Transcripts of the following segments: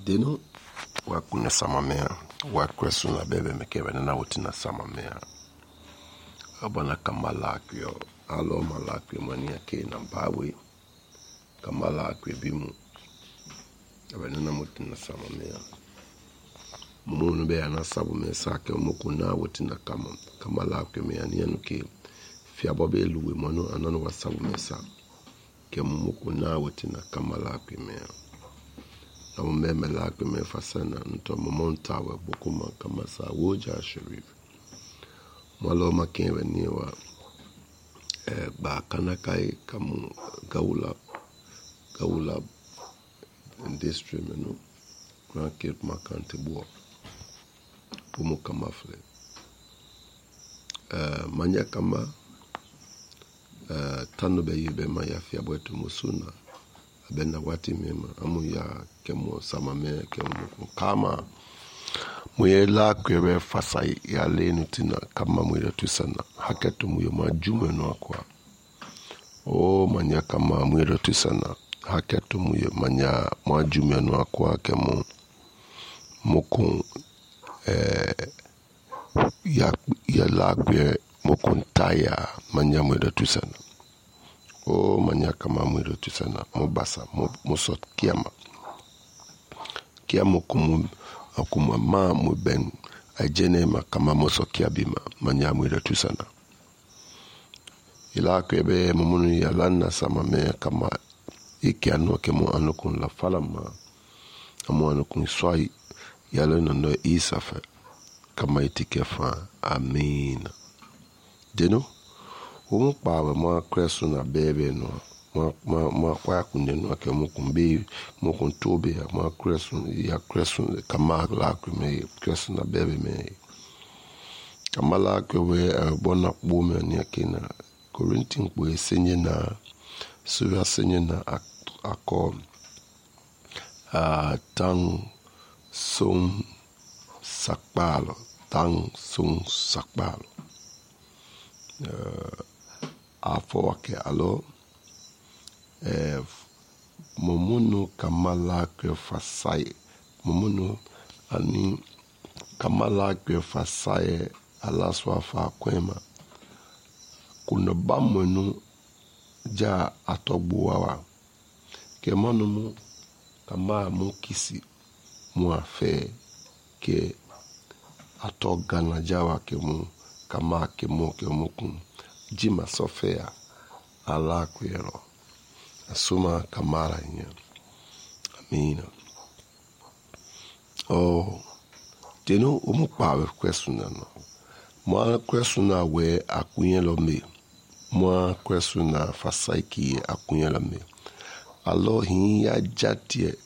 Deno wakuna samamea wakwesu na bebe mekebe na wutina samamea abana kamalakyo alo malakyo mania ke na bawe kamalakyo bimu abana na wutina samamea munu be ana sabu mesake mukuna wutina kamalakyo me anianu ke fiabobe luwe mono anano wasabu mesa ke mukuna wutina kamalakyo me na umeme lake mefasana nto momontawe bukuma kama sa woja sharif mwalo makewe niwa ba kanakai kamu gaula industry menu market makante bo pumu kama fle manya kama tano be yibe maya fia bwetu musuna abena wati mema amu ya kemo samame kemo kama muyela kwebe fasai ya lenu tina kama mwira tusana haketu muyo majume no akwa o manya kama mwira tusana haketu muyo manya majume no akwa kemo mukun ya lagwe mukun taya manya mwira tusana o manya kama mwiro tusana mobasa mosot kiama kuma ma muben ajene ma kama moso kiabima manya mwiro tusana ila kwebe mumunu ya lana sama me kama iki anu kemo anukun la falama amu anukun swai yalo nono isafa kama itikefa amin deno Umu pawe mwa kresu na bebe no mwa kwa kunde no ke mukumbi mukuntobe ya mwa kresu kama lakrime kresu na bebe me kama lakwe bona kbume ni akina Korintin kwe senye na sura senye na ako tang sum sakpalo afọ wake alo momunu kamala kwefasai momunu ani kamala kwefasai alaswa fa kwema kuna bamwenu ja atogbuwawa ke manumu kama mukisi muafe ke atogana jawa ke mu kama ke mukun jima sofea ala kwero asuma kamara nya amina deno umukpawe kwesuna no mwa kwesuna we akunyelo me mwa kwesuna fasaiki akunyelo me alo hiya jatie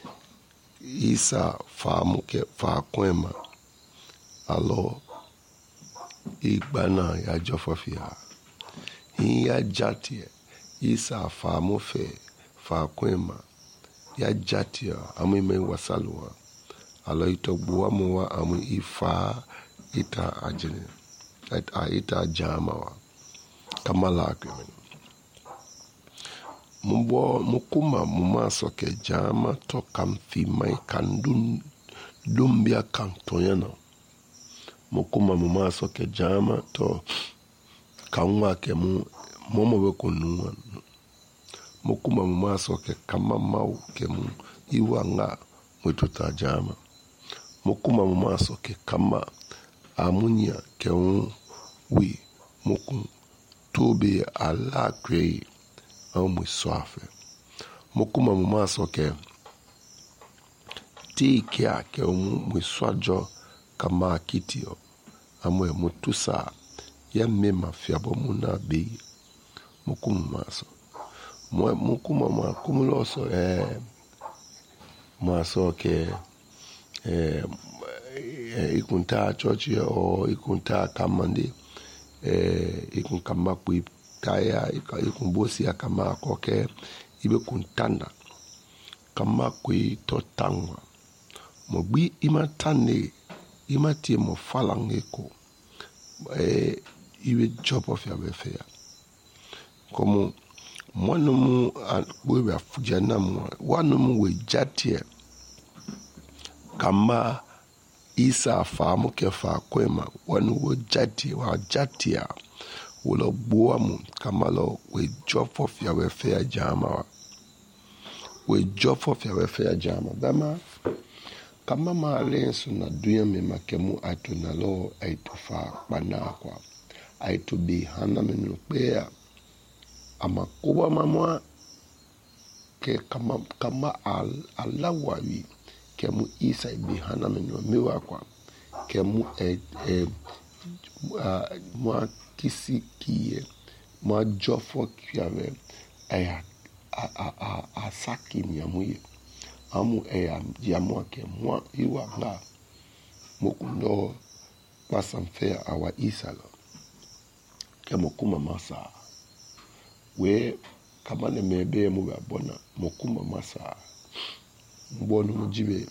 isa famuke fa kwema alo igbana ya jofofia ya jatia isa famufe fa kwema ya jatia amime wasalwa alo itogbuwa muwa amu ifa ita ajene ita jamawa kamala akwe mukuma mumaso ke jama to kamfi mai kandun dumbia kantoyana mukuma mumaso ke jama to kanwa ke momo we kunua mukuma mumaso ke kama mau ke iwanga mwetuta jama mukuma mumaso ke kama amunya ke wi mukun tobe ala krei au mwiswafe mukuma mumaso ke tikia ke mwiswajo kama kitio amwe mutusa ya mema fiabo muna bei mukuma maso mukuma makumuloso maso ke ikunta chochi o ikunta kamandi ikun kama kui kaya ikun bosi ya kama koke ibe kuntanda kama kui totangwa mogbi imatane imati mo falangeko iwe job of ya wefea komu mwanu mu wewe afujana mu wanu mu we jatie kama Isa fahamu ke fa kwema wanu wa jatia wolo buamu kama lo we jofo fia we fea jama we jofo fia we fea jama dama kama maalensu na duya mema kemu aitu nalo aitu fa panakwa aitu bihana menupea ama kuwa mamwa ke kama alawawi kemu Isa bihana menumewa kwa kemu mwa kisikie mwa jofo kiawe asaki nyamuye amu jamwa ke mwa iwa nga mukundo pasamfea awa Isa lo kemu kuma masa we kama ne mebe mu babona mukuma masa mbonu mujibe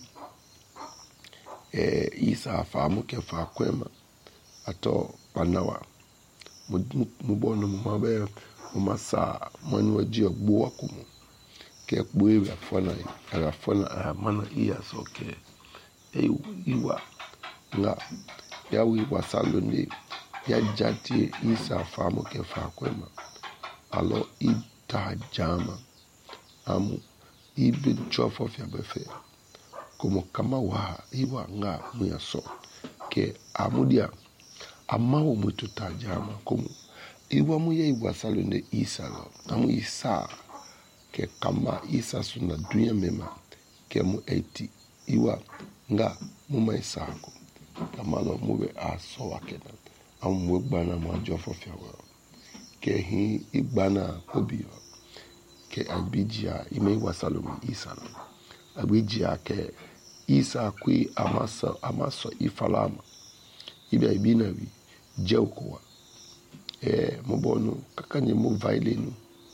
Isa fahamu ke fa kwema ato panawa mubonu mumabe mumasa manu waji ogbo kumu ke gbo afona mana iya soke iwa nga yawi wasalunde ya jati Isa fahamu ke fa kwema alo ita jama amu ibe jofo fia befe como kama wa iwa nga muyaso ke amudia amawo mututa jama como iwa muye iwa salunde Isa lo amu Isa ke kama Isa suna dunya mema ke mu eti iwa nga muma isako kama lo muwe aso wakena amu mugbana mu jofo fia wa ke hi igbana kobio ke abijia ime wasalumi Isa lo abijia ke Isa kwi amaso ifalama ibe ibinawi jeukowa mubonu kakanye mu vailenu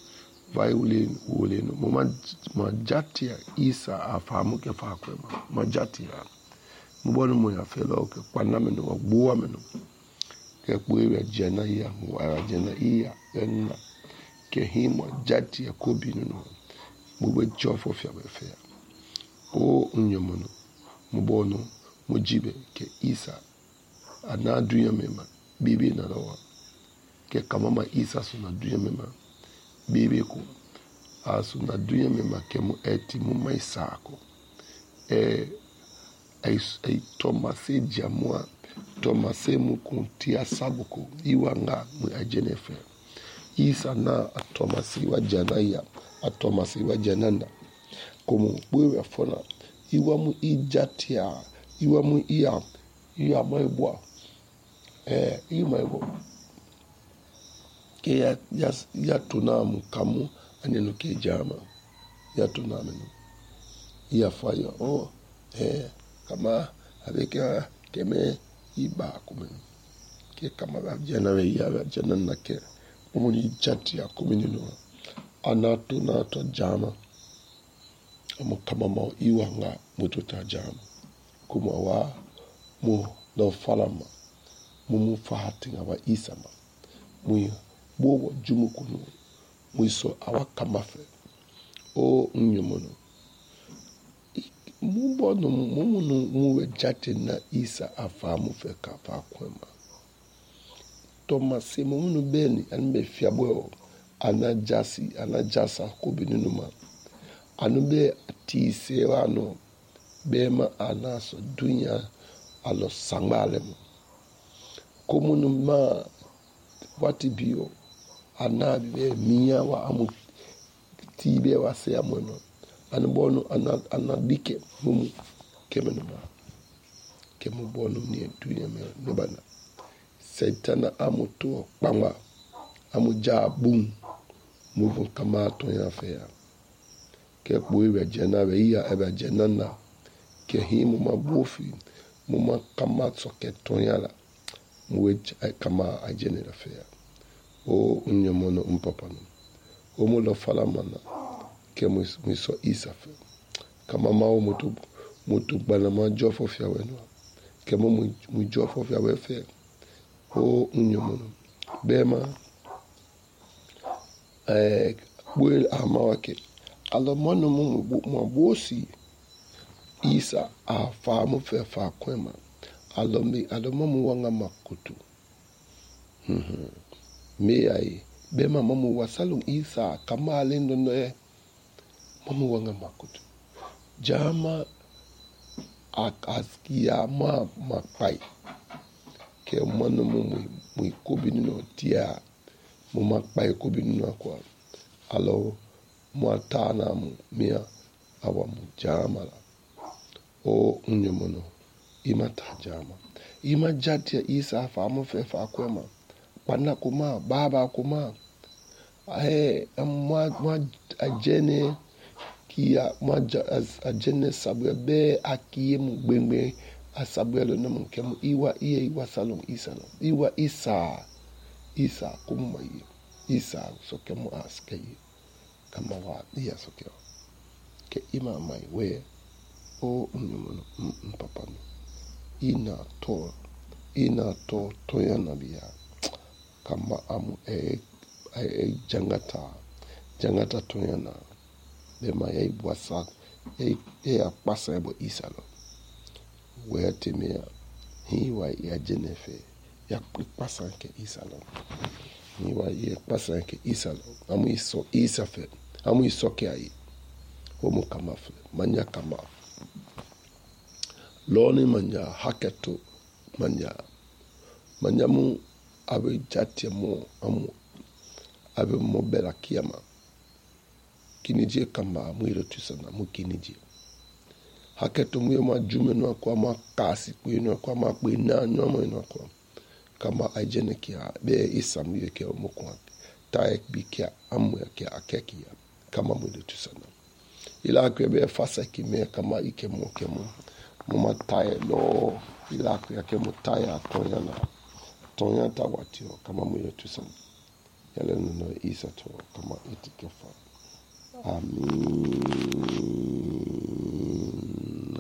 ulenu majatia Isa afahamu ke fa kwema majatia mubonu mu ya felo ke kwanameno ogbuwa meno ke kwewe jena iya wa jena iya enna ke himo jati ya kobi nuno mube jofo fia befea o unyomono mubono mujibe ke Isa ana dunya mema bibi na lawa ke kamama Isa suna dunya mema bibi ko asuna dunya mema ke mu eti mu maisako ai tomase jamua tomase mu kuntia sabuko iwa nga mu ajenefe Isa na atomasi wa janaya atomasi wa jananda como wewe afona iwa mu ijatia iwa mu iya maibwa iya maibwa ke ya tunamu kamu anenu ke jama ya tunamenu iya faya kama abeka keme iba kumenu ke kama janawe ya jananda ke umuni jati ya kuminino anatu nato jama amu kama mau iwa nga mututa jama kuma wa mu do falama mu fahati nga wa Isa ma mu bowo jumu kunu mu so awa kamafe o nyomono mu bono mu we jati na Isa afamu fe ka fa kwema Thomas munu beni anbe fiabo anajasa kobinunuma anube ti sewano bema anaso dunya alo sangalem komunu ma wati bio anabe miya wa amu tibe wa se amono anbono anadike mumu kemenuma kemu bono ni dunya me nobana Saitana amuto pangwa amuja bum muvu kama to ya fea ke kuiwe jena we iya eba jenana ke himu mabufi muma kama soke tonyala muwe kama ajene la fea o unyomono umpapano o mulo falamana ke mwiso Isa fe kama mao mutu bana ma jofo fia wenwa ke mu jofo fia we fea o unyomono bema bwel amawake alo mono mu bosi Isa a famu fe fa kwema. Alomamu wanga makutu. Me ai bema mamu wasalung Isa kama alendo noe mamu wanga makutu. Jama askia ma mapai. Ke mano mu kubini no tia mu mapai kubini no kwa. Alo mu atana mu mia awa mu jama la. O unyomono ima tajama ima jatia Isa famu fe fa kwema pana kuma baba kuma mwa ajene kia mwa ajene sabwe be akiye mu gbengbe asabwe lo namu kemu iwa salom Isa no iwa Isa kuma Isa so kemu aske kama wa iya so ke ima mai we o papa no ina to toyana biya kama amu jangata toyana bema bwasa apasa ebo Isa lo we temia hiwa ya jenefe ya pasa ke Isa lo hiwa ya pasa ke Isa lo amu iso Isa fe amu iso ke ai homo kama fe manya kama loni manya haketo manya mu abe jatia mo amu abe mo bela kiama kinije kama mu irotusana mu kinije haketo mu ma jume no kwa ma kasi ku no kwa ma pe na no mo no kwa kama ajene kia be isam yeke mo kwa taek bikia amu yake akekia kama mu irotusana ila kwebe fasa kime kama ikemo kemo mama taye lo ilako yake mutaya tonya tawatio kama mwile tusan yale no Isa to kama itikefa amin.